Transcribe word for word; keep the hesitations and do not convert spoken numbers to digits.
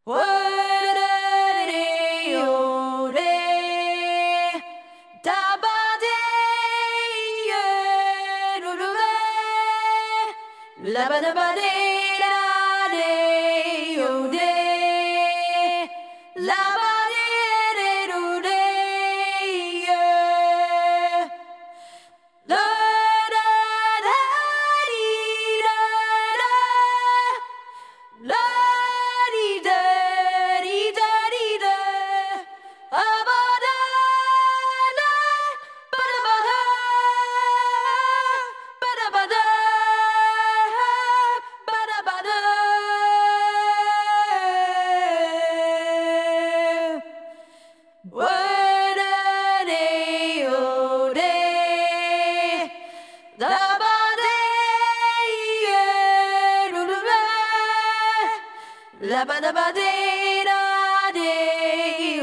La ba da ba dee da dee yo dee. La ba dee dee do dee yeah. La da da dee da da. La dee da dee da dee da. Ah ba da da ba da ba da ba da ba da. La ba da ba dee da dee